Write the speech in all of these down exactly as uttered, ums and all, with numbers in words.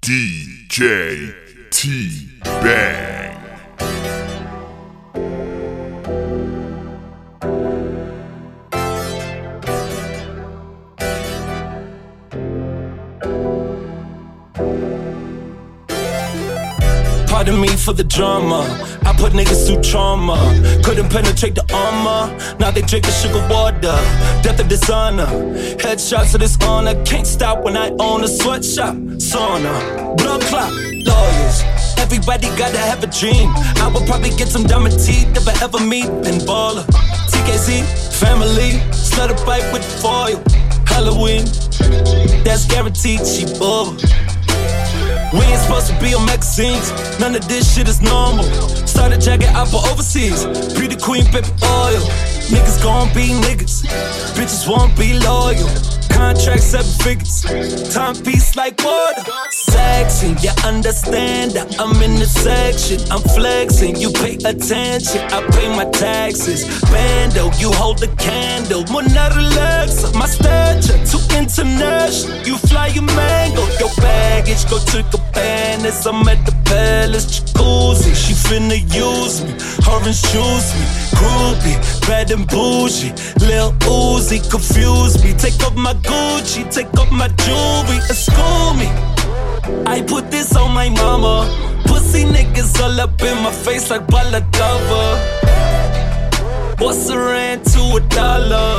D J T-Bang. Pardon me for the drama. I put niggas through trauma. Couldn't penetrate the armor. Now they drinking sugar water. Death of dishonor. Headshots of this honor. Can't stop when I own a sweatshop. Sauna. Blood clot. Lawyers. Everybody gotta have a dream. I would probably get some diamond teeth if I ever meet Pinballer. T K Z. Family. Slut a bike with foil. Halloween. That's guaranteed. She bubble. We ain't supposed to be on magazines. None of this shit is normal. Started jacking out for overseas. Be the queen, baby oil. Niggas gon' be niggas. Bitches won't be loyal. Contract seven figures. Timepiece like water. Sexy, you understand that I'm in the section. I'm flexing, you pay attention. I pay my taxes. Bando, you hold the candle. Mona relax, my stature too international. You fly your mango, your baggage go to Cabanas. I'm at the palace jacuzzi. She finna use me, her and shoes me. Groupie, bad and bougie. Lil Uzi, confuse me. Take off my Gucci, take off my jewelry, and school me. I put this on my mama. Pussy niggas all up in my face like balaclava. What's a rand to a dollar?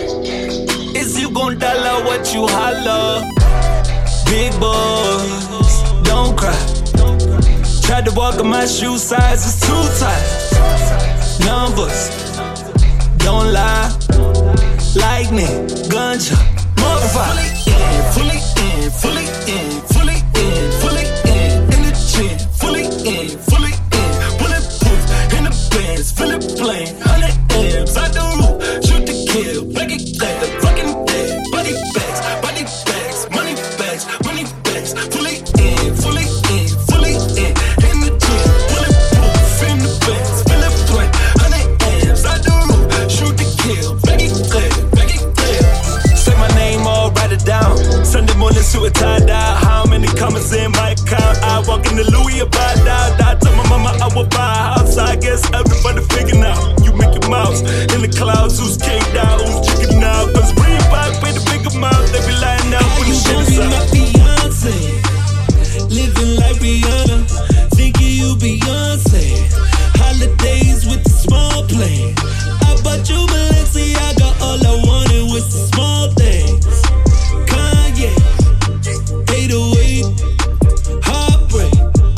Is you gon' dollar what you holler? Big boys, don't cry. Tried to walk in my shoe size, it's too tight. Numbers, don't lie. Lightning, gunshot, modified. Fully in, fully in, fully in, fully in, in the gym, fully in, fully in, bulletproof, in the bands, feel it plain, hundred M's out the roof, shoot to kill, make it clear, fucking dead, body bags, body bags, money bags, money bags, fully in, fully in, fully in, in the gym, bulletproof, in the bands, feel it plain, hundred M's out the roof, shoot to kill, make it clear, make it clear. Say my name all, write it down. Sunday morning suit and tie dye. How many comments in my account? I walk in the Louis about that. I told my mama I would buy a house. I guess everybody figuring out. You make your mouse in the clouds. Who's came down? Who's chicken out? Cause Reebok pay the big amount. They be lying out when the shit is out. My Beyonce, living like Rihanna, thinking you Beyonce. Holidays with the small plane. I bought you Balenciaga. All I wanted was the small things. Kanye, eight oh eight, heartbreak.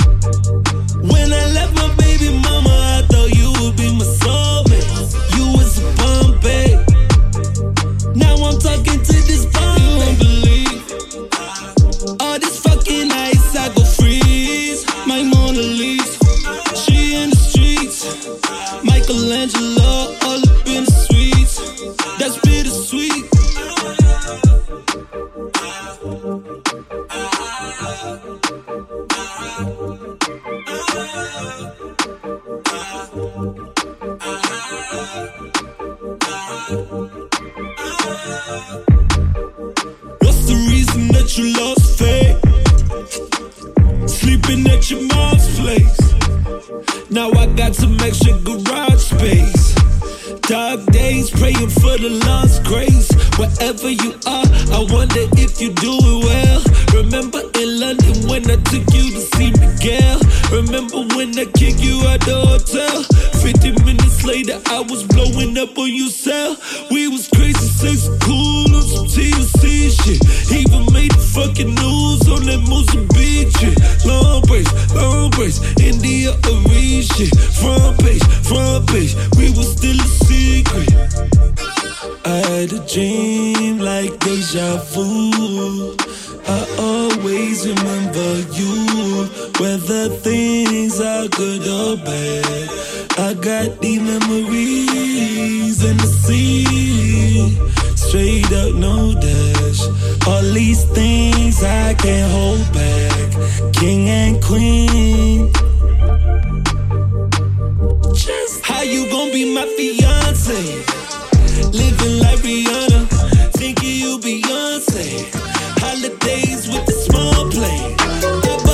When I left my baby mama, I thought you would be my soulmate. You was a Bombay. Now I'm talking to this Bombay. You won't believe all this fucking ice, I go freeze. My Mona Lisa, she in the streets. Michelangelo, all up in the streets. That's bittersweet. What's the reason that you lost faith? Sleeping at your mom's place. Now I got some extra garage space. Dark days praying for the lost grace. Wherever you are, I wonder if you do it well. Remember in London when I took you to see Miguel? Remember when I kicked you out the hotel? Fifty minutes later, I was blowing up on your cell. We was crazy, sexy, cool on some T L C shit. Even made the fucking news on that Mozambique shit. Long brace, long brace, India Arena shit. Front page, front page, we was still a secret. I had a dream like deja vu. I always remember you, whether things are good or bad. I got these memories in the sea, straight up, no dash. All these things I can't hold back. King and queen. Just how you gon' be my fiance? Living like Rihanna, thinking you Beyonce. Holidays with the small plane.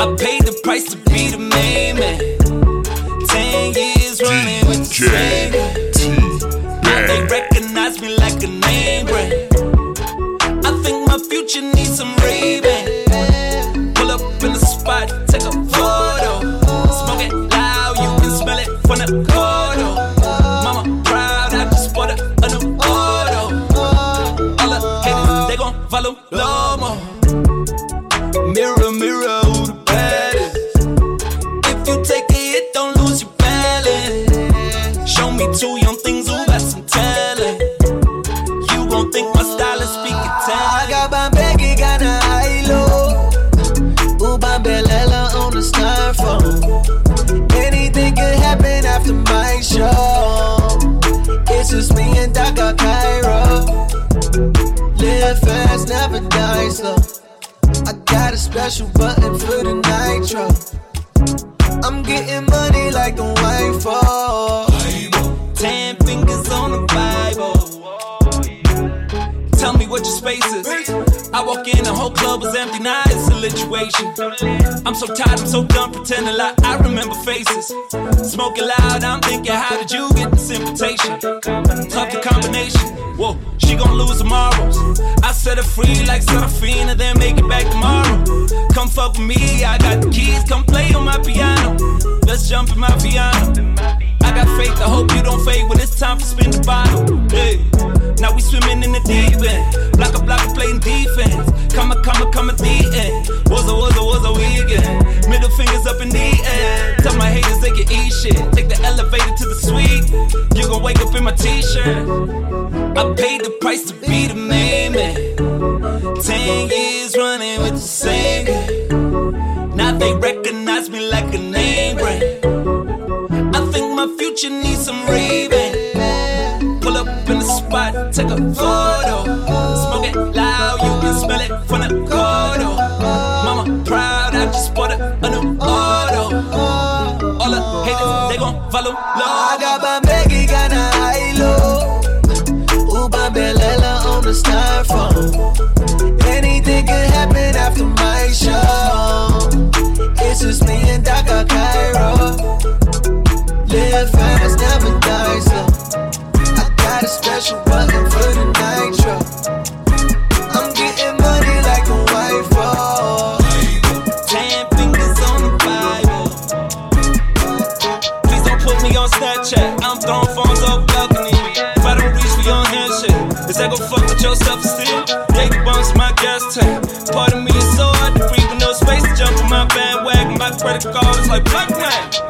I paid the price to be the main man. Ten years running with the same guy. Now they recognize me like a name brand. I think my future needs some Ray-Ban. Pull up in the spot, take a photo. Smoke it loud, you can smell it from the corridor. Mama proud, I just bought a, a new auto. All the haters, they gon' follow Lomo. Mirror, mirror, who the baddest? If you take a hit, don't lose your balance. Show me two young things who got some talent. You gon' think my style is speaking Italian. I got my Becky, got a high-low. Ubambelela on the styrofoam. Anything could happen after my show. It's just me and Dhaka Cairo. Live fast, never die slow. I got a special button for the nitro. I'm getting money like a wife. Ten fingers on the Bible. Tell me what your space is. I walk in, the whole club was empty. Now it's a situation. I'm so tired, I'm so done pretending like I remember faces. Smoking loud, I'm thinking, how did you get this invitation? Tough the combination. Whoa, she gon' lose tomorrow. I set her free like Serafina, then make it back tomorrow. Come fuck with me, I got the keys, come play on my piano. Let's jump in my piano. I got faith, I hope you don't fade when it's time for spin the bottle. Hey, now we swimming in the deep end. Block a block, playing defense. Come a, come a, come a, the end. Was a, was a, was a weekend. Middle fingers up in the air. Tell my haters they can eat shit. Take the elevator to the suite. You gon' wake up in my t-shirt. I paid the price to be the main man. Ten years running with the same guy. Now they recognize me like a name brand. I think my future needs some Ray-Ban. Pull up in the spot, take a photo. Smoke it loud, you can smell it from the corridor. Mama proud, I just bought a, a new auto. All the haters, they gon' follow Lomo. I got my Becky, got a high-low. Ubambelela on the styrofoam. Anything could happen after my show. It's just me and Dhaka Cairo. Live fast, never die slow. I got a special button for the nitro. I'm getting money like a wife. Ten fingers on the Bible. Please don't put me on Snapchat. I'm throwing phones off balcony. If I don't reach for your handshake, is that gon' fuck with your self-esteem? Yeah, the bumps in my gas tank. Part of me is so hard to breathe with no space to jump on my bandwagon. My credit card is like black man.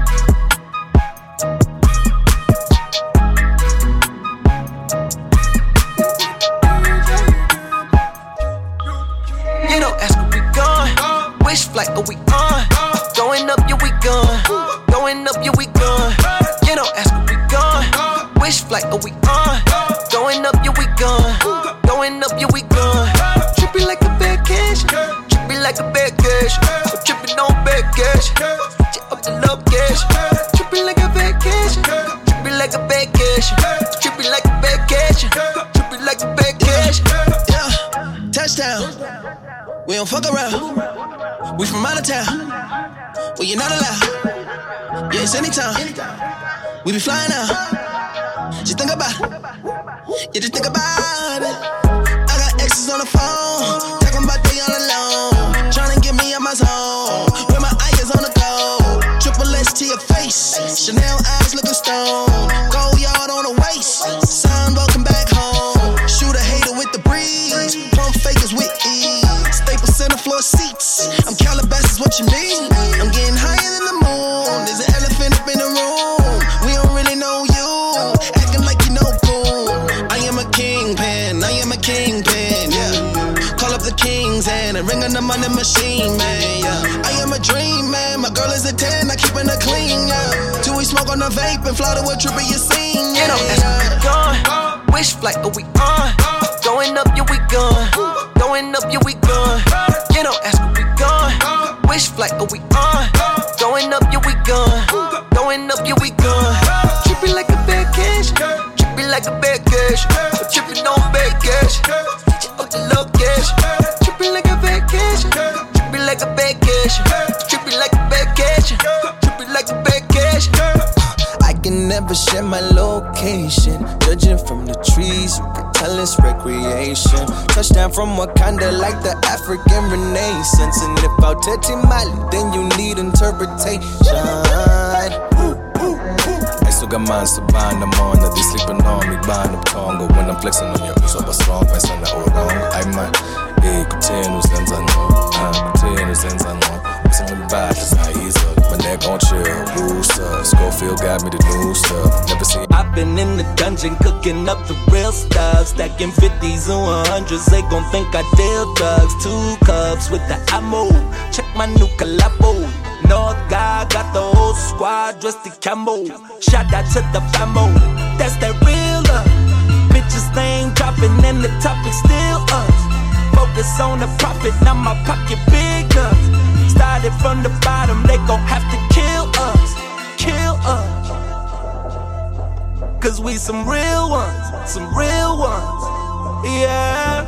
Wish flight, are we on? Going up, yeah, we gone. Going up, yeah, we gone. You don't ask, are we gone? Wish flight, are we on? Going up, yeah, we gone. Going up, yeah, we gone. Tripping like a vacation. Tripping like a vacation. I'm tripping on vacation. Check up the location. Tripping like a vacation. Tripping like a vacation. Tripping like a vacation. Tripping like a vacation. Yeah, touchdown. We don't fuck around. We from out of town. Well, you're not allowed. Yeah, it's anytime. We be flying out. Just think about it. Yeah, just think about it. I got exes on the phone, talking about they all alone, trying to get me out my zone. With my eyes on the go. Triple S to your face. Chanel eyes looking stone. Gold yard on the waist. Sign welcome back home. Shoot a hater with the breeze. Pump fakers with ease. Staples center floor seats. I'm Calabasas, what you mean? I'm getting higher than the moon. There's an elephant up in the room. We don't really know you. Acting like you know boom. I am a kingpin. I am a kingpin, yeah. Call up the kings and a ring on the money machine, man, yeah. I am a dream, man. My girl is a ten. I keepin' her clean, yeah. Till we smoke on the vape and fly to a trip you seen, yeah. You know, that's where we gone. Wish flight, are we on? Going up, yeah, we gone. Going up, yeah, we gone. You know, ask where we gone. Wish flight, are we on? Going up, yeah, we gone. Going up, yeah, we gone. Tripping like a vacation. Tripping like a vacation. I'm tripping on vacation. Up the location. Tripping like a vacation. Tripping like a vacation. vacation. Trip it like a vacation. Trip it like a vacation. I can never share my location. Judging from the trees, you can tell it's recreation. Touchdown from Wakanda like the African Renaissance. And if I'll touch Mali, then you need interpretation. I still got minds to bind them on. That they sleeping on me, bind up tongue. When I'm flexing on you, so but strong, my son, oh wrong. I might, eh, continue, sense I know. Ah, continue, sense I know. Some of the bad, that's how he's up. My neck on chill, booster. Schofield got me the new stuff. Never seen. I've been in the dungeon cooking up the real stuff. Stacking fifties and one hundreds. They gon' think I deal drugs. Two cups with the ammo. Check my new collabo. North guy got the whole squad dressed in camo. Shout out to the famo. That's that real love. Bitches they ain't dropping and the topic still us. Focus on the profit, now my pocket big guns. Started from the bottom, they gon' have to kill us. Kill us. Cause we some real ones, some real ones. Yeah.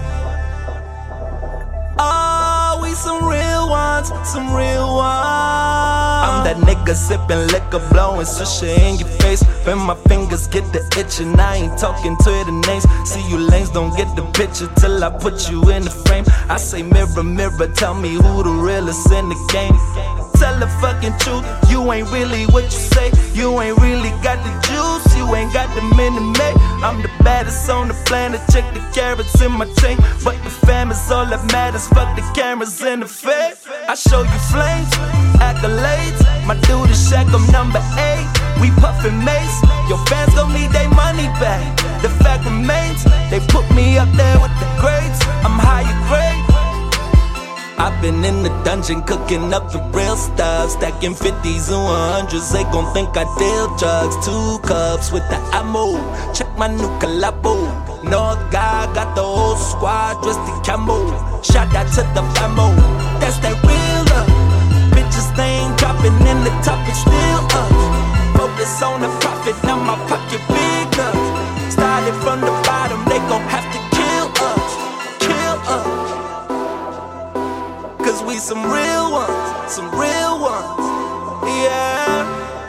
Oh, we some real ones, some real ones. I'm that nigga sippin' liquor, blowin' swisher in your face. When my fingers get the itchin', I ain't talking to the names. See you lanes don't get the picture till I put you in the frame. I say mirror, mirror, tell me who the realest in the game. Tell the fucking truth, you ain't really what you say. You ain't really got the juice, you ain't got the minute. I'm the baddest on the planet, check the carrots in my chain. But the fam is all that matters, fuck the cameras in the fed. I show you flames, accolades. My dude is Shaq, I'm number eight. We puffin' mace, your fans gon' need their money back. The fact remains, they put me up there with the grades. I'm higher grade. I've been in the dungeon cooking up the real stuff. Stacking fifties and one hundreds. They gon' think I deal drugs. Two cups with the ammo. Check my new collabo. North guy got the whole squad dressed in camo. Shout out to the famo. That's that real love. Bitches they ain't dropping and the topic still up. Focus on the profit, now my pocket big up. Started from the bottom, they gon' have to kill us. Kill us. Cause we some real ones, some real ones, yeah.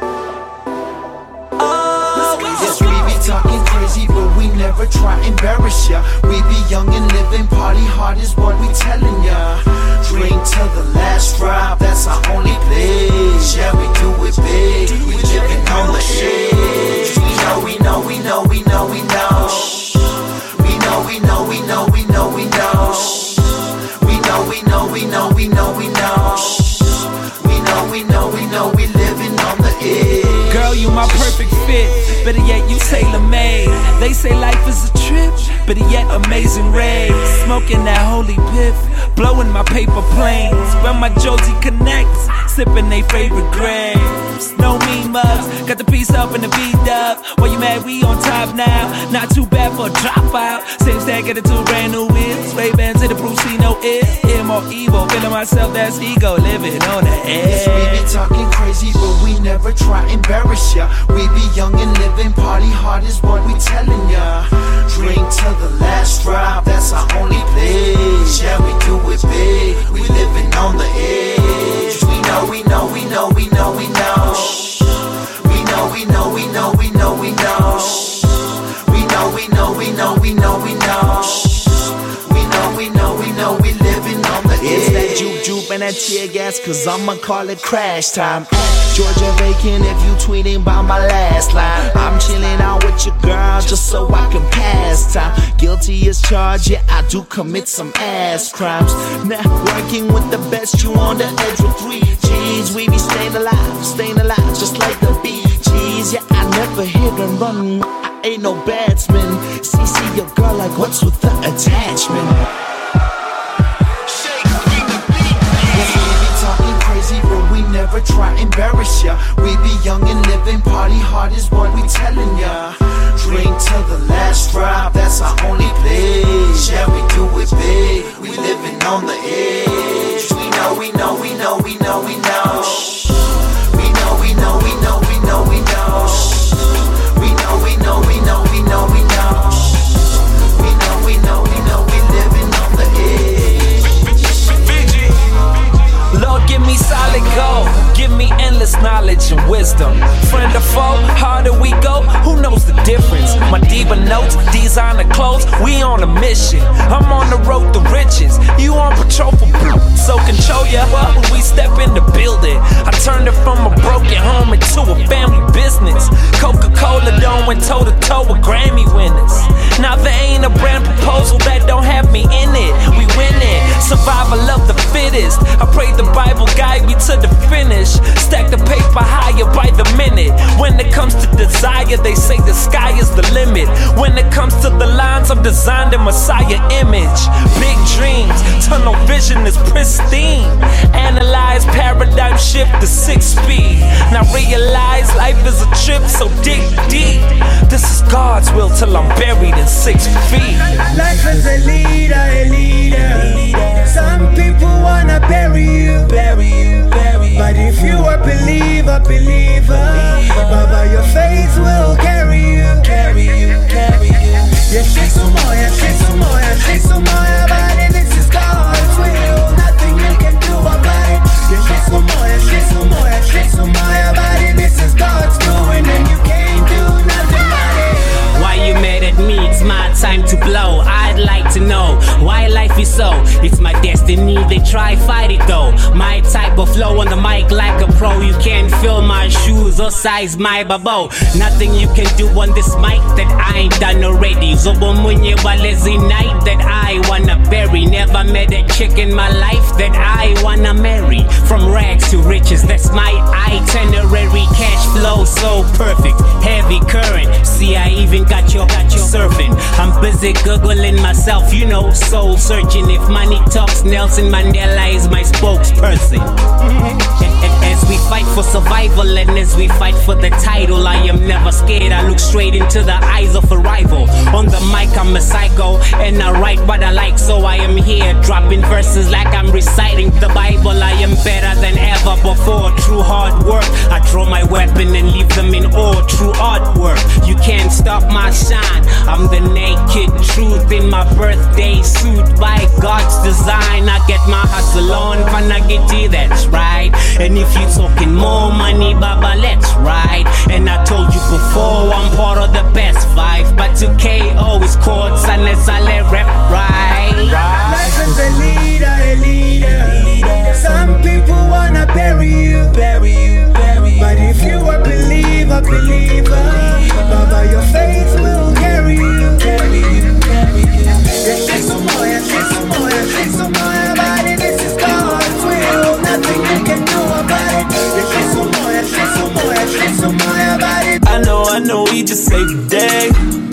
Oh, we yes, we be talking crazy, but we never try to embarrass ya. We be young and living, party hard is what we telling ya. Drink till the last drop, that's our only place. Yeah, we do it big, we living on the edge. We know, we know, we know, we know, we know. We know, we know, we know, we know, we know. We know, we know, we know, we know, we know. We know, we know, we know, we living on the edge. Girl, you my perfect fit. Better yet, you tailor-made. They say life is a trip. Better yet, amazing rays. Smoking that holy piff. Blowing my paper planes. Where my Josie connects. Sipping they favorite grapes. No mean mugs. Got the piece up in the V-dub. Why you mad? We on top now. Not too bad for a dropout. Same stack, get it two brand new wheels. Ray-Bans to the Brucino is. Here more evil. Feeling myself, that's ego. Living on the edge. Yes, we be talking crazy, but we never try to embarrass ya. We be young and living, party hard is what we telling ya. Drink till the last drop, that's our only place. Yeah, we do it big, we living on the edge. We know, we know, we know, we know, we know. We know, we know, we know, we know, we know. We know, we know, we know, we know, we know. We know, we know, we know, we living on the edge. It's that juke juke and that tear gas, cause I'ma call it crash time. Georgia vacant if you tweeting by my last line. I'm chilling out with your girl just so I can pass time. Guilty as charged, yeah, I do commit some ass crimes. Now, working with the best, you on the edge with three G's. We be staying alive, staying alive, just like the Bee Gees. Yeah, I never hit and run, I ain't no batsman. C C your girl like, what's with the attachment? But we never try to embarrass ya. We be young and living, party hard is what we telling ya. Drink till the last drop, that's our only place. Yeah, we do it big, we living on the edge. We know, we know, we know, we know, we know. We know, we know, we know, we know, we know. We know, we know, we know, we know, we know. We know, we know, we know, we living on the edge. Lord, give me knowledge and wisdom. Friend or foe, harder we go, who knows the difference? My diva notes, designer clothes, we on a mission. I'm on the road to riches, you on patrol for blue. So control your heart when we step in the building. I turned it from a broken home into a family business. Coca-Cola dome went toe to toe with Grammy winners. Now there ain't a brand proposal that don't have me in it. We win it, survival of the fittest. I pray the Bible guide me to the finish. Stack the paper higher by the minute. When it comes to desire, they say the sky is the limit. When it comes to the lines, I'm designed a Messiah image. Big dreams, tunnel vision is pristine. Analyze paradigm shift to six speed. Now realize life is a trip, so dig deep. This is God's will till I'm buried in six feet. Life is a leader, a leader. Some people wanna bury you, bury you, bury you. But if you are a believer, believer, Baba, your faith will carry you, carry you, carry you. Yes, she's some more, yes, she's some more, yes, she's some more. But this is God's will, nothing you can do about it. Yes, she's some more, yes, she's some more, yes, she's some more. But this is God's doing, and you can't do nothing about it. Why you mad at me? It's my time to blow. I'd like to know why life is so. It's my destiny, they try fight it though. My type of flow on the mic like a pro. You can't fill my shoes or size my babo. Nothing you can do on this mic that I ain't done already. Zobo munye walezi night that I wanna bury. Never met a chick in my life that I wanna marry. From rags to riches, that's my itinerary. Cash flow so perfect, heavy current. See, I even got your, got your surfing. I'm busy googling myself, you know, soul searching. If money talks, Nelson Mandela is my spokesperson. As we fight for survival and as we fight for the title, I am never scared. I look straight into the eyes of a rival. On the mic, I'm a psycho, and I write what I like, so I am here dropping verses like I'm reciting the Bible. I am better than ever before. True hard work, I draw my weapon and leave them in awe. True artwork, you can't stop my shine. I'm the naked truth in my birthday suit. By God's design, I get my hustle on, Panagiti, that's right. And if you talking more money, Baba, let's ride. And I told you before, I'm part of the best five. But to K O is chords unless I let rap right. Life is a leader, a leader. Some people wanna bury you, bury you, bury you. But if you are a believer, believer, Baba, your faith will carry you, carry you, carry you. Yes, she's some more, yes, she's some more, yes, she's some more. But this is God's will, nothing you can do about it. Yes, she's some more, yes, she's some more, yes, she's some more. But it. I know, I know, we just saved the day.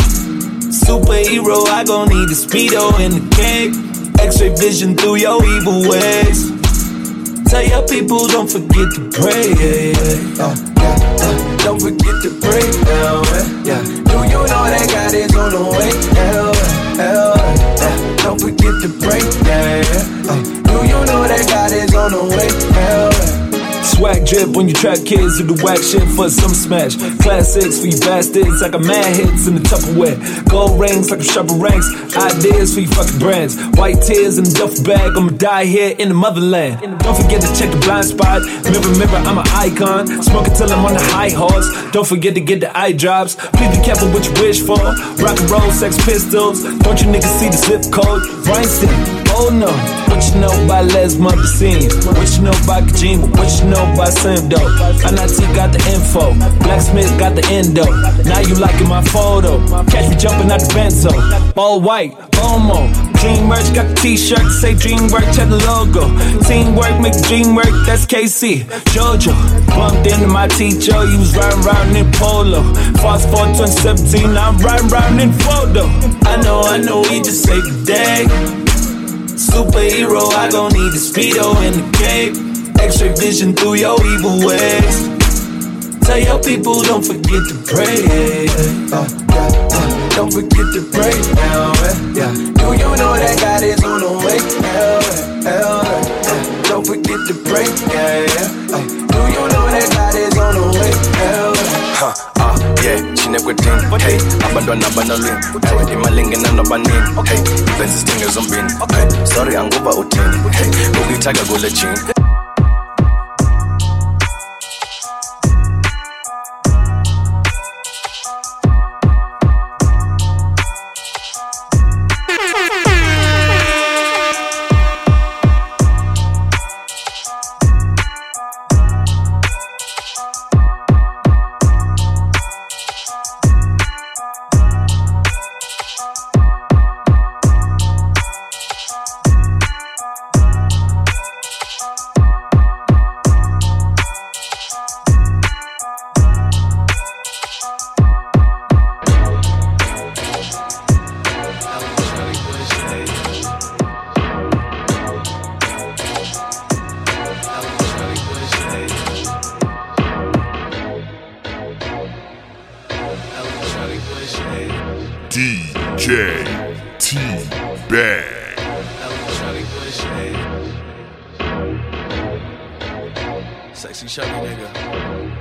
Superhero, I gon' need a speedo and a cape. X-ray vision through your evil ways. Tell your people don't forget to pray, yeah, yeah. Uh, yeah, uh, don't forget to pray, yeah, yeah. Do you know that God is on the way, yeah, yeah, yeah. Don't forget to pray, yeah, yeah. Uh, do you know that God is on the way, yeah, yeah. Swag drip when you trap kids who do whack shit for some smash. Classics for you bastards, I got mad hits in the Tupperware. Gold rings like I'm shopping ranks. Ideas for you fucking brands. White tears in the duffel bag, I'ma die here in the motherland. Don't forget to check the blind spot. Mirror, mirror, I'm an icon. Smoking till I'm on the high horse. Don't forget to get the eye drops. Please be careful what you wish for. Rock and roll, Sex Pistols. Don't you niggas see the zip code? Rhinestone, oh no. What you know about Les Mothercene? What you know about Kajima? What you know about Simdo? N I T got the info. Blacksmith got the endo. Now you liking my photo. Catch me jumping out the benzo. All white, Omo. Dream merch got the t-shirt. Say DreamWorks, check the logo. Teamwork, make the dream work. That's K C. Jojo. Bumped into my teacher. He was riding around in polo. Fast forward twenty seventeen. Now I'm riding around in photo. I know, I know, we just saved the day. Superhero, I gon' need the speedo and the cape. X-ray vision through your evil ways. Tell your people don't forget to pray. Uh, yeah, uh, don't forget to pray now. Yeah. Do you know that God is on the way? Yeah, yeah, yeah. Don't forget to pray. Yeah, yeah. Uh, do you know that God is on the way? Yeah. Huh, ah, yeah, she never did. Hey, abandon, abandon, hey, imalinga nano banin. Hey, events is thing is on bin. Hey, sorry, I'm over utin. Hey, go get tag, go let you. J T-Bag. Sexy chubby nigga.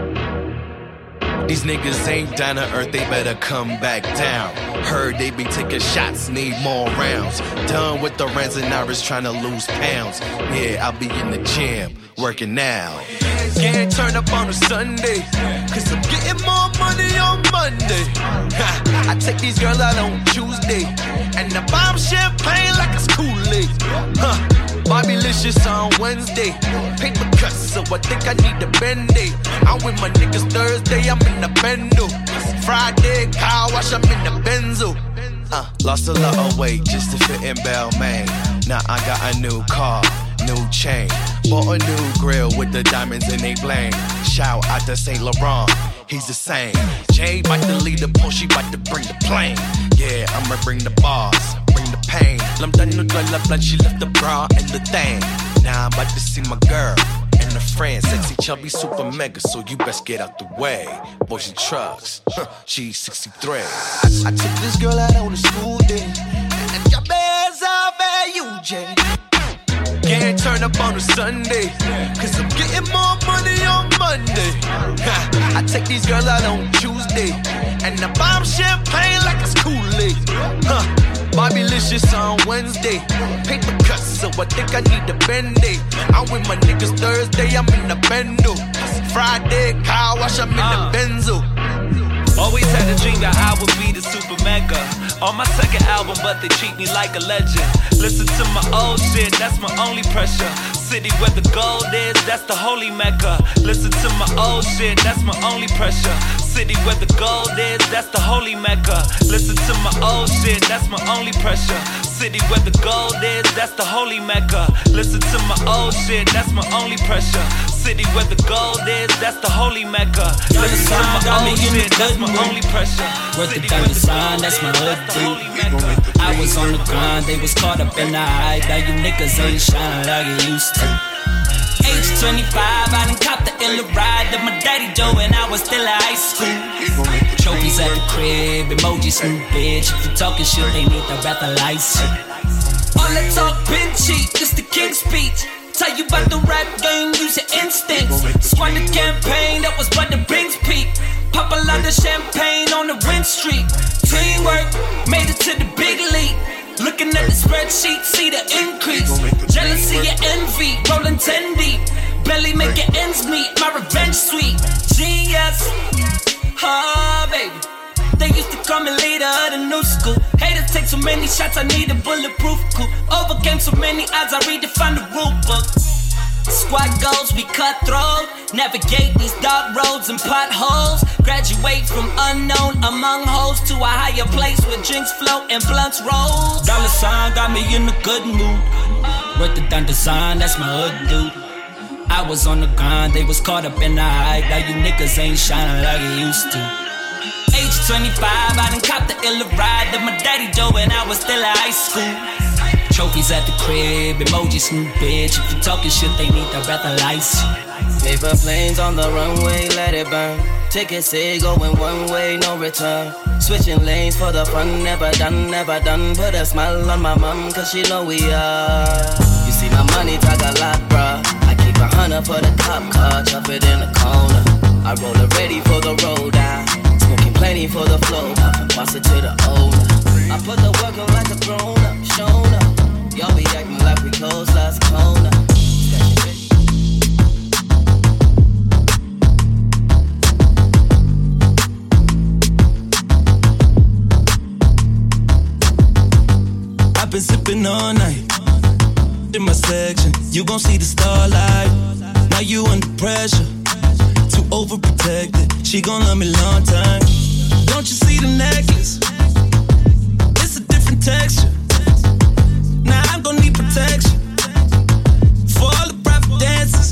These niggas ain't down to earth, they better come back down. Heard they be taking shots, need more rounds. Done with the rants and Iris trying to lose pounds. Yeah, I'll be in the gym, working now. Can't turn up on a Sunday, cause I'm getting more money on Monday. Ha, I take these girls out on Tuesday, and I buy them champagne like it's Kool-Aid. Huh. Bobby-licious on Wednesday. Paper cuts, so I think I need a Band-Aid. I'm with my niggas Thursday, I'm in the Bendo. Friday, car wash, I'm in the Benzo. Uh, lost a lot of weight just to fit in Balmain. Now I got a new car, new chain. Bought a new grill with the diamonds in they bling. Shout out to Saint Laurent, he's the same. Jay bout to lead the Porsche, she bout to bring the plane. Yeah, I'ma bring the bars, bring the pain. Lam done no dwell blood, she left the bra and the thing. Now I'm about to see my girl and her friend, sexy, chubby, super mega, so you best get out the way. Boy, she trucks, huh, she's sixty-three. I, I took this girl out on a school day, and your bears off at U J. Can't turn up on a Sunday, cause I'm getting more money on Monday. Ha, I take these girls out on Tuesday, and I buy them champagne like it's Kool-Aid. Huh. Bobby-licious on Wednesday. Paper cuts, so I think I need a Band-Aid. I'm with my niggas Thursday, I'm in the Bendo. Friday, car wash, I'm in uh. the Benzo. Always had a dream that I would be the super mega. On my second album, but they treat me like a legend. Listen to my old shit, that's my only pressure. City where the gold is, that's the holy mecca. Listen to my old shit, that's my only pressure. City where the gold is, that's the holy mecca. Listen to my old shit, that's my only pressure. City where the gold is, that's the holy mecca. Listen to my old shit, that's my only pressure. City where the gold is, that's the holy mecca. Listen to my old shit, that's my only pressure. Worth the dollar sign, that's my hood dude. I was on the grind, they was caught up in the hype. Now you niggas ain't shining like you used to. Age twenty-five, I done copped the illa ride that my daddy Joe and I was still at high school. Trophies at the crib, emojis smooth bitch. If you talking shit, they need the rather license. All that talk been cheap, this the king speech. Tell you about the rap game, use your instincts. Squad the campaign, that was by the Brinks peak. Pop a lot of champagne on the win streak. Teamwork, made it to the big league. Looking at the spreadsheet, see the increase. Jealousy and envy, rolling ten deep. Belly making ends meet, my revenge sweet. Genius, ah, baby. They used to call me leader of the new school. Haters take so many shots, I need a bulletproof coup. Overcame so many odds, I redefined the rule book. Squad goals, we cutthroat. Navigate these dark roads and potholes. Graduate from unknown among hoes to a higher place where drinks flow and blunts roll. Dollar sign got me in a good mood. Worth the done design, that's my hood dude. I was on the grind, they was caught up in the hype. Now you niggas ain't shining like you used to. Age twenty-five, I done copped the illa ride that my daddy Joe and I was still at high school. Trophies at the crib, emojis smooth bitch. If you talking shit, they need the rather license. Paper planes on the runway, let it burn. Tickets say going one way, no return. Switching lanes for the fun, never done, never done. Put a smile on my mom, cause she know we are. You see my money talk a lot, bruh. I keep a hundred for the cop car, chop it in the corner. I roll it ready for the road out. Smoking plenty for the flow, poppin' pasta to the owner. I put the work on like a grown up, shown up. Y'all be acting like we closed last corner. I've been sipping all night in my section. You gon' see the starlight. Now you under pressure, too overprotected. She gon' love me long time. Don't you see the necklace? It's a different texture. Now I'm gon' need protection for all the private dances.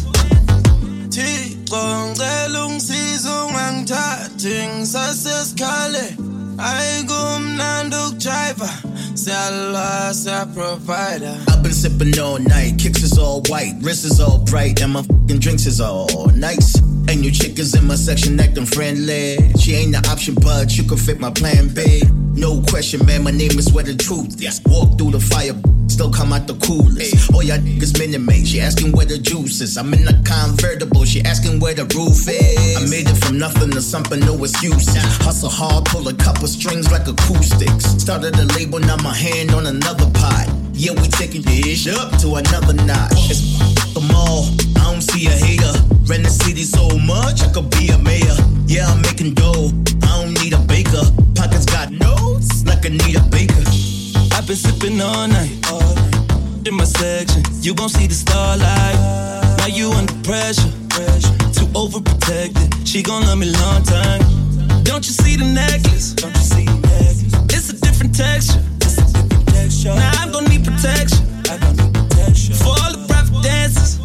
Ungqelungisizo ngangithathe ngisasesikale ayigumnanduk driver siyalwa siya provider. I've been sipping all night, kicks is all white, wrist is all bright, and my fucking drinks is all nice. And your chick is in my section acting friendly. She ain't the option, but you can fit my plan B. No question, man, my name is where the truth is. Walk through the fire, still come out the coolest. All y'all niggas minute maid, she asking where the juice is. I'm in a convertible, she asking where the roof is. I made it from nothing to something, no excuses. Hustle hard, pull a couple strings like acoustics. Started a label, now my hand on another pot. Yeah, we taking this up to another notch. It's them all, I don't see a hater. Rent the city so much, I could be a mayor. Yeah, I'm making dough, I don't need a baker. Pockets got notes, like I need a baker. I've been sipping all night, all night. In my section, you gon' see the starlight. Now you under pressure, pressure. Too overprotected, she gon' love me long time. Don't you see the necklace? Don't you see the necklace? It's a different texture. It's a different texture. Now I'm gon' need protection. I gon' need protection. For all the private dances.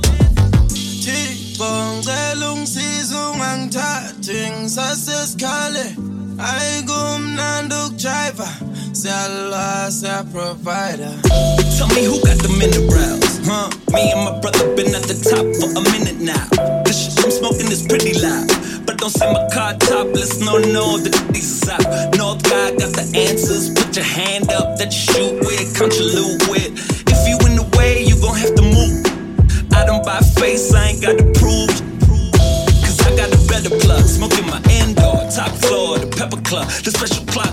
Bongzelungsizung angithathi ngisasesikhale ayigumnanduk driver siyalwa siya provider. Tell me who got the minerals, huh? Me and my brother been at the top for a minute now. The shit I'm smoking is pretty loud, but don't say my car topless, no, no, the these is out. North guy got the answers, put your hand up that you shoot with, count your loot with. If you in the way, you gon' have to move. I don't buy face, I ain't got to prove. Cause I got a better plug, smoking my indoor, top floor, the pepper club, the special clock.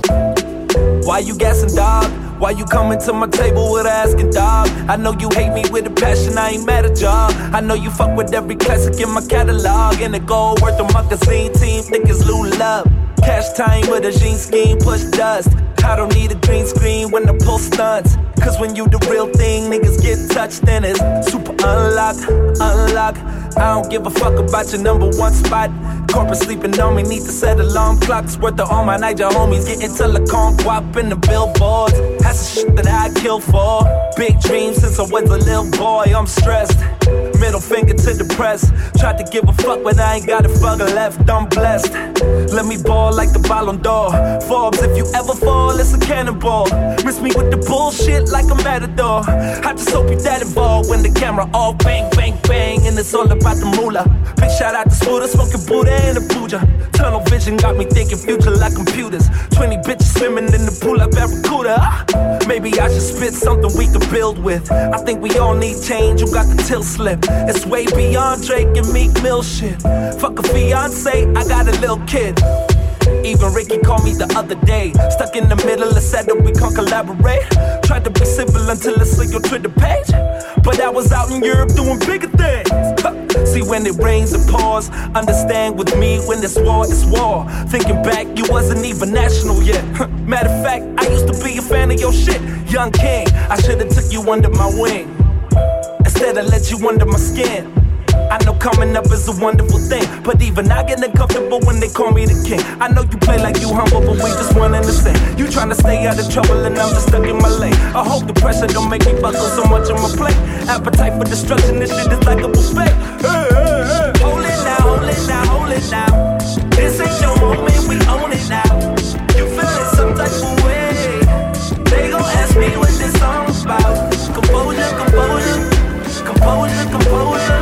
Why you gassing, dog? Why you coming to my table with asking, dog? I know you hate me with a passion, I ain't mad at y'all. I know you fuck with every classic in my catalog. And it gold worth a magazine team, niggas lose love. Cash time with a jean scheme, push dust. I don't need a green screen when I pull stunts. Cause when you the real thing, niggas get touched, then it's super unlock, unlock. I don't give a fuck about your number one spot. Corporate sleeping on me, need to set alarm clocks. Worth of all my Niger homies, getting telecom guap in the billboards. That's the shit that I kill for. Big dreams since I was a little boy, I'm stressed. Middle finger to the press. Tried to give a fuck, but I ain't got a fuck left, I'm blessed. Let me ball like the Ballon d'Or. Forbes, if you ever fall, it's a cannonball. Miss me with the bullshit like a matador. I just hope you that involved when the camera all bang, bang, bang. And it's all about the moolah. Big shout out to Scooter, smoking Buddha and a Puja. Tunnel vision got me thinking future like computers. twenty bitches swimming in the pool like Barracuda. Maybe I should spit something we can build with. I think we all need change, you got the till slip. It's way beyond Drake and Meek Mill shit. Fuck a fiance, I got a little kid. Even Ricky called me the other day. Stuck in the middle and said that we can't collaborate. Tried to be civil until I saw your Twitter page. But I was out in Europe doing bigger things. See when it rains it pours. Understand with me when it's war, it's war. Thinking back, you wasn't even national yet. Matter of fact, I used to be a fan of your shit. Young King, I should've took you under my wing. Instead I let you under my skin. I know coming up is a wonderful thing, but even I get uncomfortable when they call me the king. I know you play like you humble, but we just one in the same. You tryna stay out of trouble and I'm just stuck in my lane. I hope the pressure don't make me buckle so much on my plate. Appetite for destruction, this shit is like a buffet. Hey, hey, hey. Hold it now, hold it now, hold it now. This ain't your moment, we own it now. You feeling some type of way. They gon' ask me what this song's about. Composure, composure, composure, composure.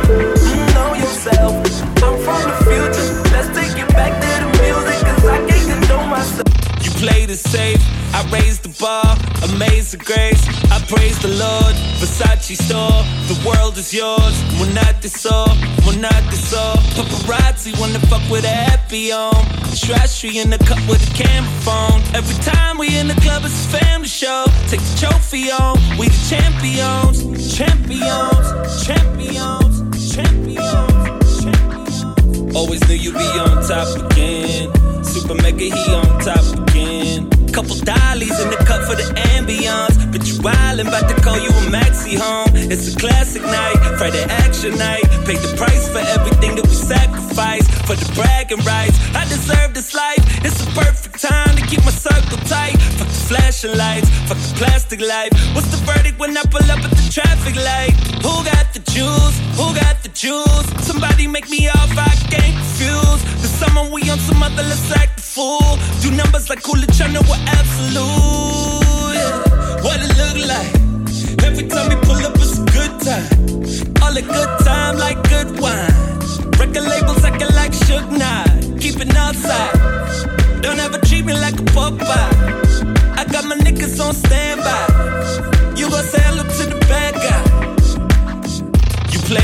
I'm from the future, let's take it back to the music, cause I can't control myself. You played it safe, I raised the bar, amazing grace. I praise the Lord, Versace store, the world is yours. Monate so, monate so. Paparazzi wanna fuck with a happy on. Trashy in the cup with a camera phone. Every time we in the club it's a family show. Take the trophy on, we the champions, champions, champions, champions. Always knew you'd be on top again. Super mega, he on top again. Couple dollies in the cup for the ambiance. But you wildin', bout to call you a maxi home. It's a classic night, Friday action night. Paid the price for everything that we sacrificed. For the bragging rights, I deserve this life. It's a perfect time to keep my circle tight. Fuck the flashing lights, fuck the plastic life. What's the verdict when I pull up at the traffic light? Who got the juice? Who got the juice? Somebody make me off, I can't confuse. The summer we on some other, let's act the fool. Do numbers like Coolidge, I know we're absolute. Yeah. What it look like? Every time we pull up, it's a good time. All a good time like good wine. Record labels acting like Suge Knight. Keep it outside. Don't ever treat me like a Popeye.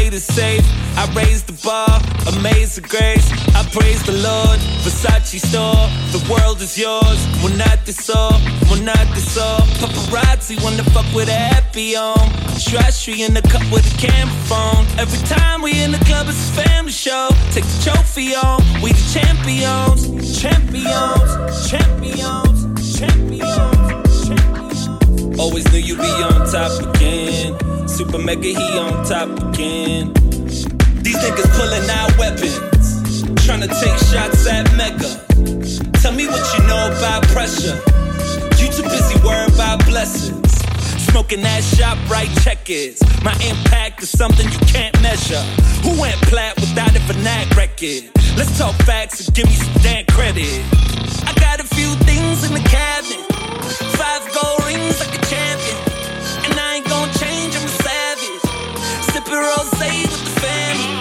played it safe. I raised the bar, amazing grace. I praise the Lord, Versace store. The world is yours, we're not this all, we're not this all. Paparazzi wanna fuck with a happy on. Trashy in the cup with a camera phone. Every time we in the club, it's a family show. Take the trophy on, we the champions, champions, champions, champions, champions. Always knew you'd be on top again. Super mega, he on top again. These niggas pulling out weapons, tryna take shots at Mega. Tell me what you know about pressure. You too busy worried about blessings. Smoking that shop right checkers. My impact is something you can't measure. Who went plat without a Fnac record? Let's talk facts and give me some damn credit. I got a few things in the cabinet. Five gold rings like a champion. And I ain't gon' change, I'm a savage. Sippin' rosé with the family.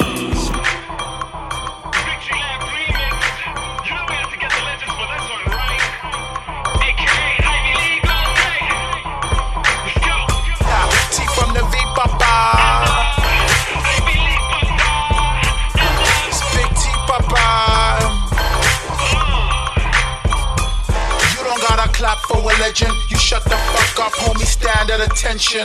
Clap for a legend, you shut the fuck up, homie, stand at attention.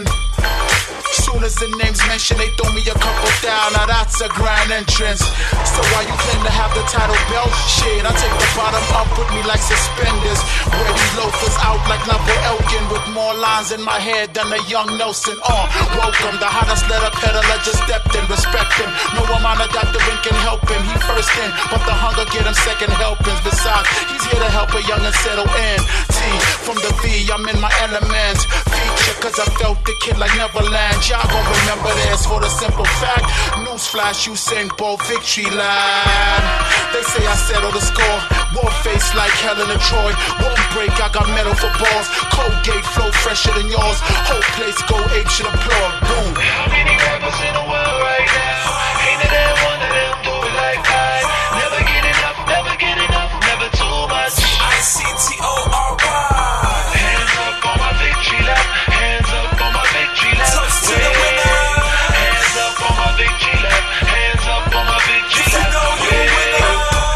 Soon as the name's mentioned, they throw me a couple down, now that's a grand entrance. So why you claim to have the title belt? Shit, I take the bottom up with me like suspenders. Wear these loafers out like Lavo Elgin, with more lines in my head than a young Nelson. Uh, welcome, the hottest letter peddler just stepped in, respect him. No amount of doctoring can help him, he first in, but the hunger get him second helpings. Besides, he's here to help a young and settle in. T, from the V, I'm in my element. Feature, cause I felt the kid like Neverland. Y'all gon' remember this for the simple fact. Newsflash, Usain Bolt victory line. They say I settle the score. War face like Helen and Troy. Won't break, I got metal for balls. Colgate flow fresher than yours. Whole place go ape shit applaud. Boom. How many rappers in the world right now? Ain't it that one of them do it like I? Never get enough, never get enough, never too much. I C T O R Y. Hands up on my victory lap. Hands up on my victory lap. Toast to the winner. Hands up on my victory lap. Hands up on my victory lap. You know you a winner.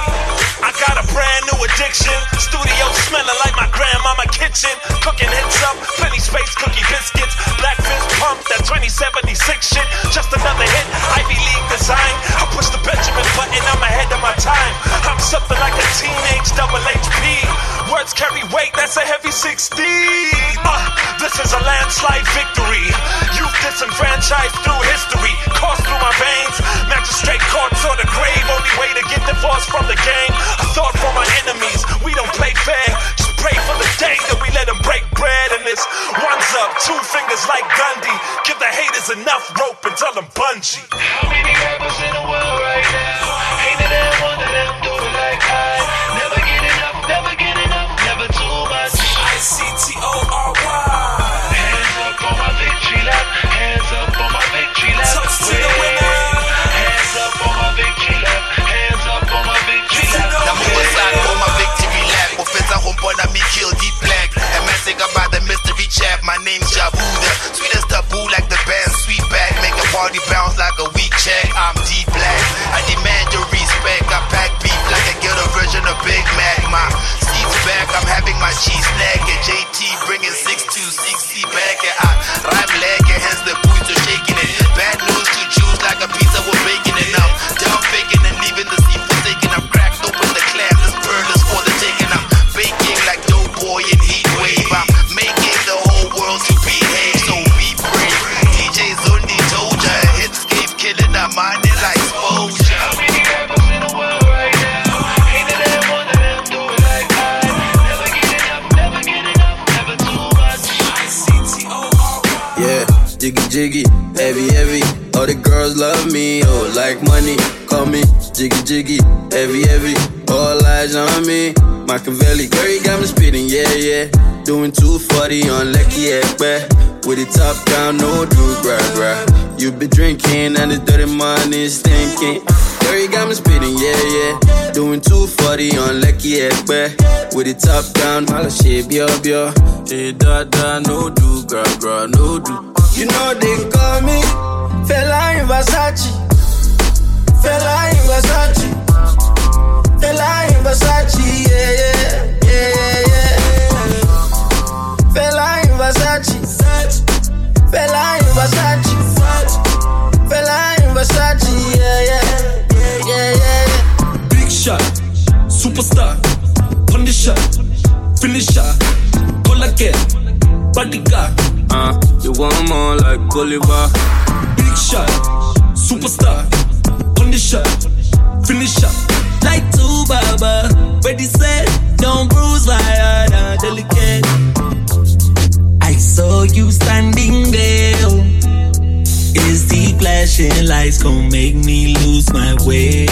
I got a brand new addiction. Studio smelling like my grandmama kitchen. Cooking hits up, plenty space, cookie biscuits. Black fist pump, that twenty seventy-six shit. Just another hit, Ivy League design. I push the Benjamin button, I'm ahead of my time. I'm something like a teenage double H P. Words carry weight, that's a heavy sixty. Uh, this is a landslide victory. You've disenfranchised through history. Coursed through my veins. Magistrate courts or the grave. Only way to get divorced from the game. A thought for my enemies. We don't play fair. Just pray for the day that we let them break bread. And it's one's up, two fingers like Gandhi. Give the haters enough rope and tell them bungee. How many rappers in the world right now? Ain't it that one of them do it like I? Never get enough, never get enough, never too much. I C T O R Y. Hands up on my victory lap. Hands up on my victory lap. Toast to the winner. Hands up on my victory lap. Hands up on my victory lap. Namuka sana on my victory lap. Offense humbona me kill deep black. And man think about the mystery chap. My name's Jabuda. Sweet as taboo like the band Sweet Back. Make a party bounce like a weak check. I'm deep black. I demand your respect. I pack beef like I get a version of Big Mac. My seat's back. I'm having my cheese snack. And J T bringing six two six C back. And I rhyme leg and hence the boots are shaking it. Bad news to choose like a pizza with bacon. And I'm down faking and leaving the sea forsaken. I'm cracked open the clam. This bird is for the taking. I'm baking like dope boy in heat wave. I'm making the whole world to behave. So be brave. D J Zundi told ya. Hitscape killing our mind is like exposure. How many rappers in the world right now? Ain't it that one of them do it like I? Never get enough, never get enough, never too much. I C T O R Y. Yeah, jiggy jiggy, heavy heavy. All the girls love me, oh like money. Call me jiggy jiggy, heavy heavy. All eyes on me. Machiavelli, girl, you got me spitting, yeah yeah. Doing two forty on Lecky Ekpe. With the top down, no do rah rah. You been drinking and the dirty money stinking. Girl, you got me spitting, yeah yeah. Doing two forty on Lecky With the top down, all the shit, bio, bio. Hey, da, da, no do, gra, gra, no do. You know they call me Fela in Versace. Fela in Versace. Fela in Versace, yeah, yeah, yeah, yeah. Fela in Versace. Fela in Versace. Fela in Versace, yeah, yeah, yeah, yeah. Big shot, superstar, punisher, finisher, call again, bodyguard. Uh, you want more like Bolivar. Big shot, superstar, punisher, finisher. Like two Baba, ready set, don't bruise my heart, I'm delicate. I saw you standing there. Is the flashing lights gon' make me lose my way?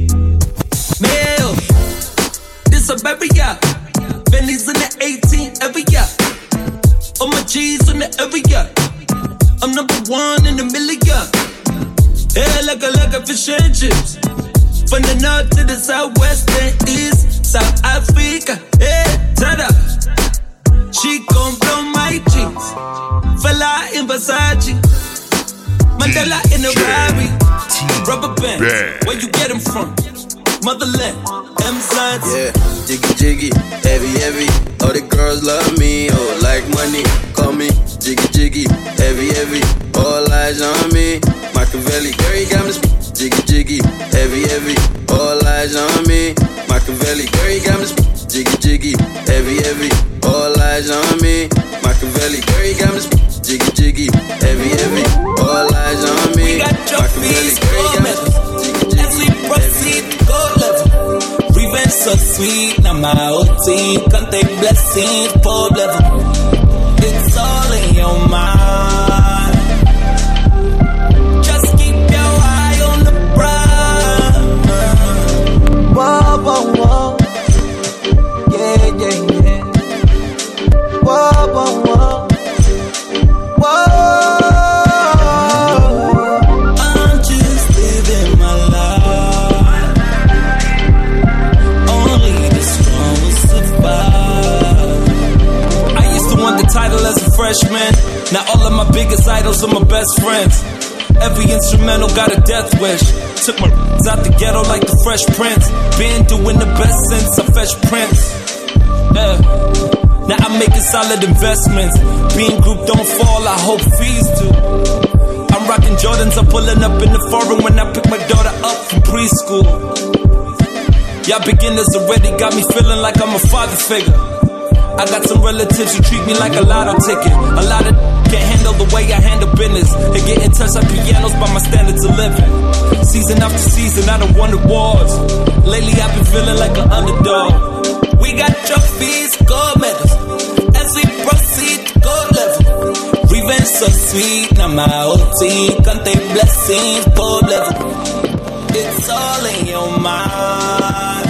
Mail, this a baby yacht. Bentley's in the eighteen every yacht. All my G's in the every yacht. I'm number one in the million. Yeah, like a like a fish and chips. From the north to the southwest and east, South Africa. Yeah, tada. She gon' blow my cheeks. Fella in Versace. Mandela in the Rari. Rubber bands, where you get them from? Motherland, M-Science. Yeah, jiggy jiggy, heavy heavy. All the girls love me, oh, like money. Call me jiggy jiggy, heavy heavy. All eyes on me. Machiavelli, girl, you got me sp- jiggy jiggy, heavy heavy. All eyes on me. Machiavelli, girl, you got me sp- jiggy jiggy, heavy heavy. All eyes on me. Machiavelli, girl, you got me sp- jiggy jiggy, heavy heavy. All eyes on me. We got trophies, gold medals. As we proceed to gold level. Revenge so sweet, now my whole team can't take blessings, poor level. It's all in your mind. Just keep your eye on the prize. Whoa, whoa, whoa. Yeah, yeah, yeah. Whoa, whoa, whoa. Whoa. I'm just living my life. Only the strong will survive. I used to want the title as a freshman. Now all of my biggest idols are my best friends. Every instrumental got a death wish. Took my out the ghetto like the Fresh Prince. Been doing the best since I fetched Prince. Yeah. Now I'm making solid investments. Being group don't fall, I hope fees do. I'm rocking Jordans, I'm pulling up in the foreign when I pick my daughter up from preschool. Y'all beginners already got me feeling like I'm a father figure. I got some relatives who treat me like a lotto ticket. A lot of can't handle the way I handle business. They get in touch like pianos by my standards of living. Season after season, I done won awards. Lately I've been feeling like an underdog. We got trophies, gold medals. As we proceed to gold level. Revenge so sweet, now my whole team can't take blessings, poor level. It's all in your mind.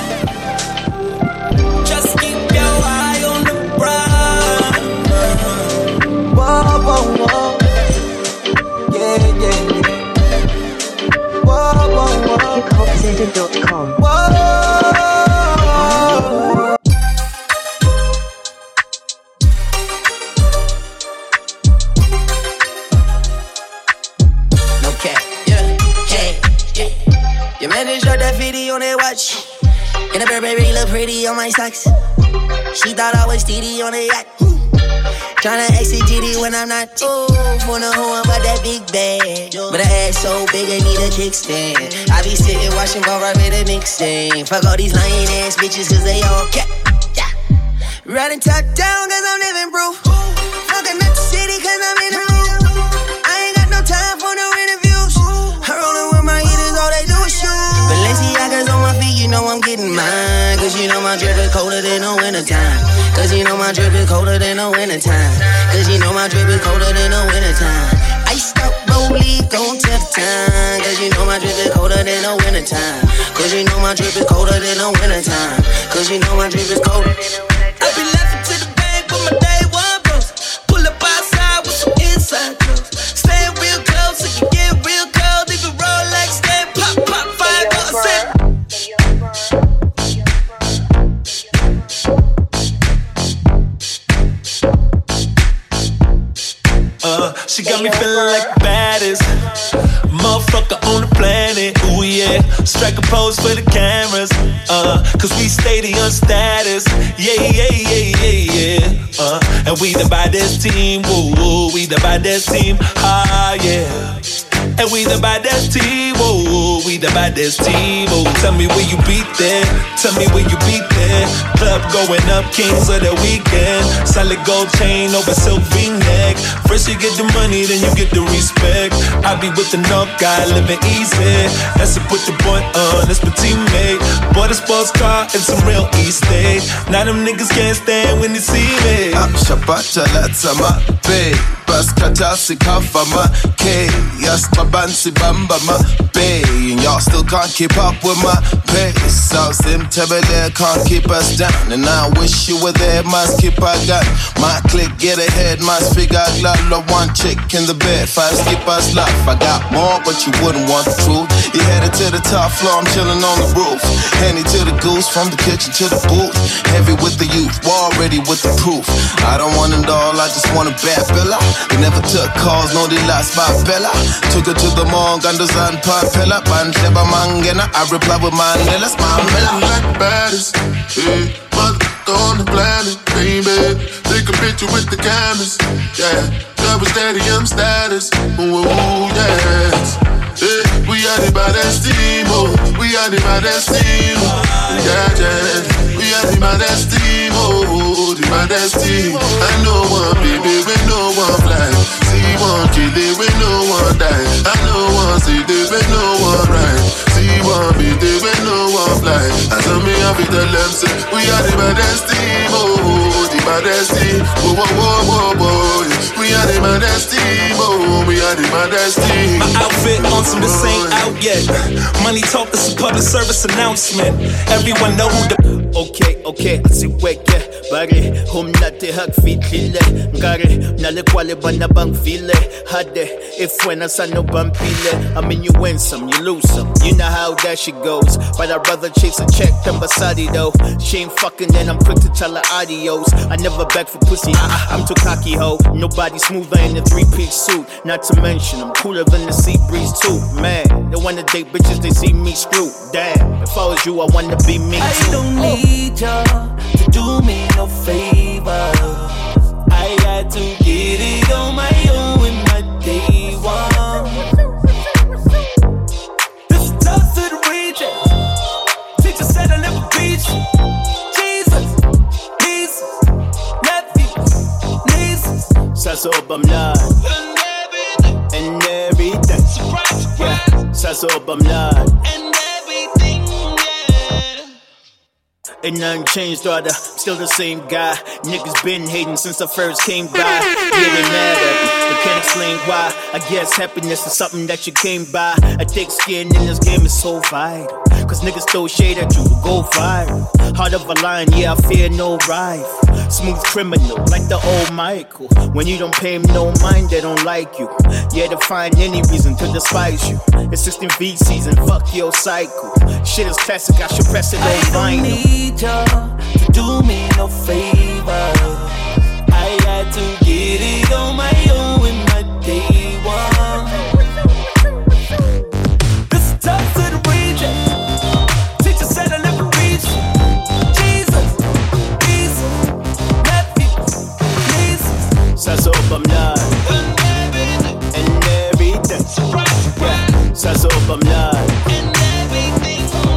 Just keep your eye on the prize. Whoa, whoa, whoa. Yeah, yeah, yeah. Whoa, whoa, whoa. hip hop center dot com. Whoa. Your man just shot that video on that watch. And the Burberry look pretty on my socks. She thought I was T D on the yacht. Tryna exit G D when I'm not. Ooh, wanna hoe about that big bag. But her ass so big, I need a kickstand. I be sitting watching ball right with a mixtape. Fuck all these lying ass bitches, cause they all cat. Yeah. Riding top down, cause I'm living proof. Fucking up the city, cause I'm in the mood. I ain't got no time for no interviews. I'm rolling with my hitters, all they do is shoot. Balenciaga's on my feet, you know I'm getting mine. Cause you know my drip is colder than the winter time. Cause you know my drip is colder than the winter time. Cause you know my drip is colder than the winter time. Iced out rollie, gon' tell the time. Cause you know my drip is colder than the winter time. Cause you know my drip is colder than the winter time. Cause you know my drip is colder than the winter time. I be laughing to the bank with my day one bros. Pull up outside with some inside jokes. Stay real close so you get real cold. Leave it roll like stay pop, pop, five, four, seven. She got me feeling like the baddest motherfucker on the planet. Ooh yeah, strike a pose for the cameras. Uh, cause we stadium status. Yeah, yeah, yeah, yeah, yeah. Uh, and we the baddest team. Woo, woo, we the baddest team. Ah, yeah. And we the baddest team, oh, we the baddest team, oh. Tell me where you beat there, tell me where you beat there. Club going up, kings of the weekend. Solid gold chain over silk V-neck. First you get the money, then you get the respect. I be with the North guy, living easy. That's to put the boy on, that's my teammate. Bought a sports car and some real East State. Now them niggas can't stand when they see me. I'm Shabata, that's my babe. Bas katasi cover my K. Yes, my bansi bamba my bay. And y'all still can't keep up with my pace. So Sim there can't keep us down. And I wish you were there, must keep our gun. My click get ahead, must figure out love. One chick in the bed, five skip us life. I got more, but you wouldn't want the truth. You headed to the top floor, I'm chilling on the roof. Handy to the goose, from the kitchen to the booth. Heavy with the youth, war ready with the proof. I don't want it all, I just want a bad fella. They never took calls, no they lost my Bella. Took her to the mall, gandos and papella. Bandleba mangena, I reply with Mandela's Mandela. Like the baddest, yeah, mother on the planet, baby. Take a picture with the cameras, yeah. Double stadium status, ooh, yes. Yeah, we are the baddest team, oh. We are the baddest team, yeah, yeah. We are the baddest team, oh. The baddest team. I know one baby, we know one fly. See one kill it, we know one die. I know one see it, we know one ride. See one beat it, we know one fly. I saw me have it tell them say we are the baddest team, oh. The baddest team, whoa, whoa, whoa, whoa, whoa. We are the baddest team, oh. We are the baddest team. My outfit on some this ain't out yet. Money talk, this is public service announcement. Everyone know who the Okay, okay, siweke Bari, hum nate hak fitlile Ngari, nale kwale bana bang file Hade, if when I sa no bampile I mean you win some, you lose some You know how that shit goes But I'd rather chase a check than Basadi though She ain't fucking then I'm quick to tell her adios I never beg for pussy, uh, I'm too cocky ho Nobody smoother in a three-piece suit Not to mention I'm cooler than the sea breeze too Man, they wanna date bitches, they see me screw Damn, if I was you I wanna be me too I don't need ya to do me no favor. I got to get it on my own with my day one. This is tough to the region. Teacher said I never beat you. Jesus, Jesus, nephew, nieces. Sasso Bamla and everything. Yeah, Sasso Bamla. Ain't nothing changed, daughter. Still the same guy. Niggas been hating since I first came by. Yeah, they mad at me, but can't explain why. I guess happiness is something that you came by. A thick skin in this game is so vital. Cause niggas throw shade at you, go viral. Heart of a lion, yeah, I fear no rival. Smooth criminal, like the old Michael. When you don't pay them no mind, they don't like you. Yeah, they find any reason to despise you. It's sixteen V season, fuck your cycle. Shit is classic, I should press it on vinyl. I don't need ya to do me no favor. I got to get it on my own with my day one. This is tough to the region. Teacher said I never reach. Jesus, Jesus, nephew, Jesus. Sasso Bamla and everything. Yeah, Sasso Bamla and everything.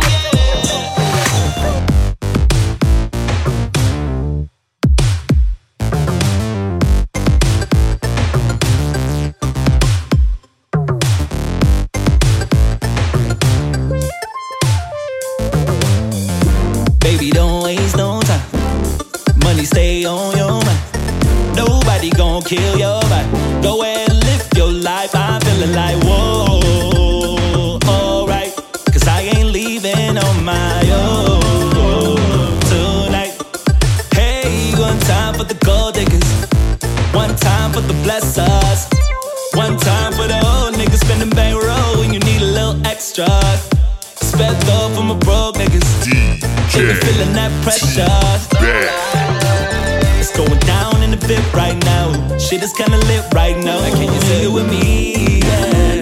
Baby, don't waste no time. Money stay on your mind. Nobody gon' kill your vibe. Go ahead and live your life. I'm feeling like whoa, alright. Cause I ain't leaving on my own tonight. Hey, one time for the gold diggers. One time for the blessers. One time for the old niggas spending bankroll when you need a little extra. Spent though for my broke niggas. D J. Feeling that pressure. It's going down in the fit right now. Shit is kinda lit right now. Can you say it with me? Yeah.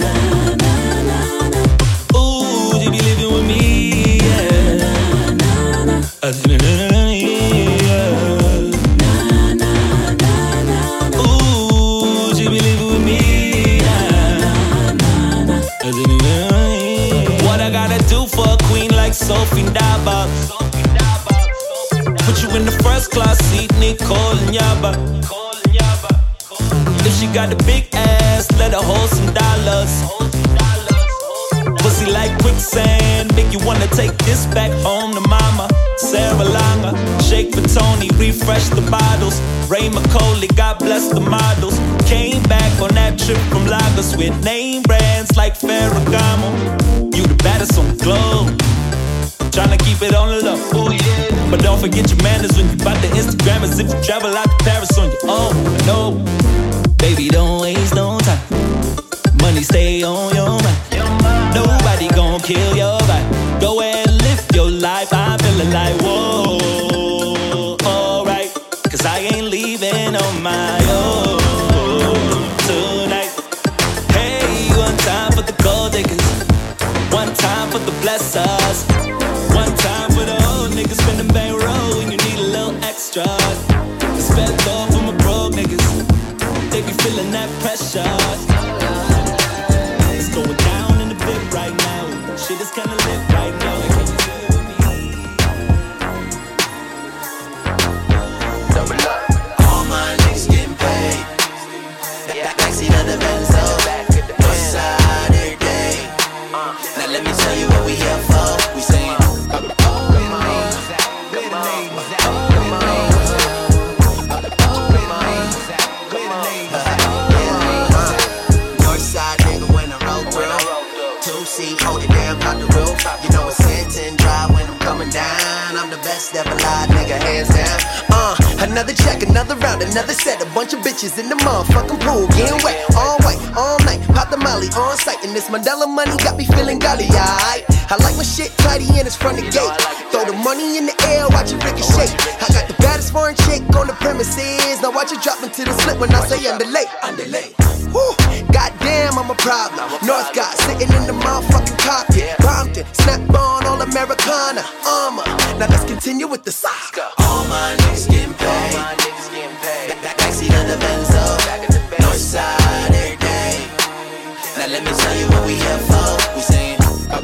Ooh, you be living with me? Yeah. Uh, Ooh, you be living with me? Yeah. What I gotta do for a queen like Sophie Daba? Put you in the first class seat, Nicole and Yaba. If she got a big ass, let her hold some dollars. Pussy like quicksand, make you wanna take this back home to mama. Sarah Longa, shake for Tony, refresh the bottles. Ray McCauley, God bless the models. Came back on that trip from Lagos with name brands like Ferragamo. You the baddest on the globe. Tryna keep it on the low, ooh yeah. But don't forget your manners when you bout the Instagram as if you travel out to Paris on your own. No, baby, don't waste no time. Money stay on your mind. Nobody gon' kill your vibe. Go ahead and live your life. I'm feeling like whoa, alright. Cause I ain't leaving on my own tonight. Hey, one time for the gold diggers, one time for the blessers. One time for the old niggas spending bankroll when you need a little extra. Spend all for my broke niggas, they be feeling that pressure. It's going down in the bit right now. Shit is kinda lit right now. Can you feel it with me? Double up. All my niggas getting paid. Backseat of the Benzo, Northside every day. Now let me tell you what we here for. We saying hold it down, got the roof. You know it's Santon Drive when I'm coming down. I'm the best ever live, nigga, hands down. Uh, another check, another round, another set. A bunch of bitches in the motherfucking pool, getting wet. All white, all night, pop the molly on sight. And this Mandela money got me feeling golly, aight. I like my shit tidy and it's from the gate. Throw the money in the air, watch it ricochet. I got the baddest foreign chick on the premises. Now watch it drop into the slip when I say underlay. Underlay. Woo. Goddamn, I'm a problem. North God sitting in the motherfucking cockpit. Brompton, snap on all Americana armor. Now let's continue with the saga. All my niggas getting paid. Backseat of the Benzo, Northside every day. Now let me tell you what we here for. We saying.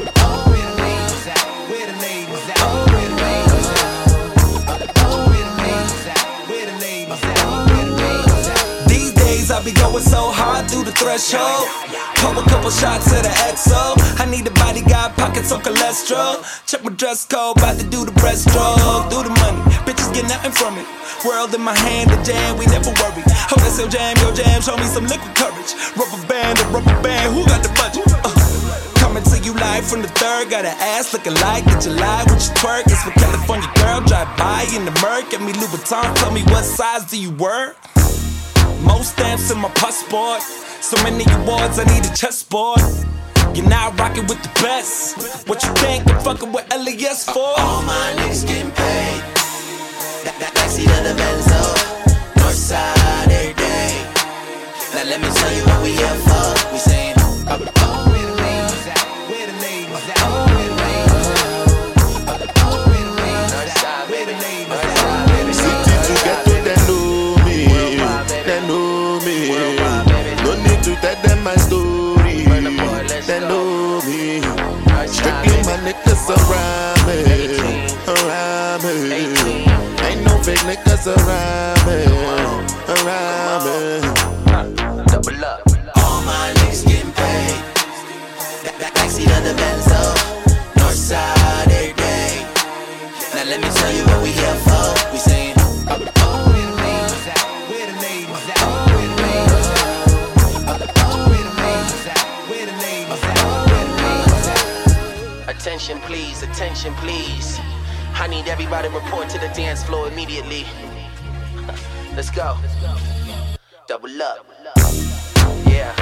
I be going so hard through the threshold. Pop a couple shots of the X O. I need a bodyguard, pockets on cholesterol. Check my dress code, about to do the breaststroke. Do the money, bitches get nothing from it. World in my hand, the jam, we never worry. Oh, that's your jam, your jam, show me some liquid courage. Rubber band, a rubber band, who got the budget? Uh. Coming to you live from the third. Got an ass looking like that you lie with your twerk. It's for California girl, drive by in the Merc. Get me Louboutin, tell me what size do you work? Most stamps in my passport. So many awards, I need a chessboard. You're now rocking with the best. What you think I'm fucking with L A S for? All my niggas getting paid. Backseat of the Benzo, Northside every day. Now let me tell you what we here for. We saying, oh, oh, where the ladies at? Where the ladies at? Oh, where the ladies at? Oh, where the ladies at? Where the ladies at? City to get to them know me, they know me. No need to tell them my story, they know me. Strictly my niggas around me, around me. Ain't no fake niggas around me, around me. Double up. All my niggas getting paid. Backseat of the Benzo, Northside every day. Now let me tell you what we here for. We saying, oh, oh, where the ladies at? Where the ladies at? Oh, where the ladies at? Oh, where the ladies at? Where the ladies at? Oh, where the ladies at? Attention please, attention please. I need everybody to report to the dance floor immediately. Let's go. Double up. Yeah.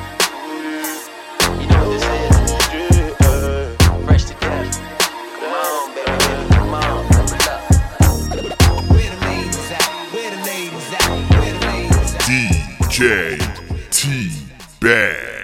You know what this is? Fresh to death. Come on, baby. Come on. Double up. Where the ladies at? Where the ladies at? Where the J T Bad.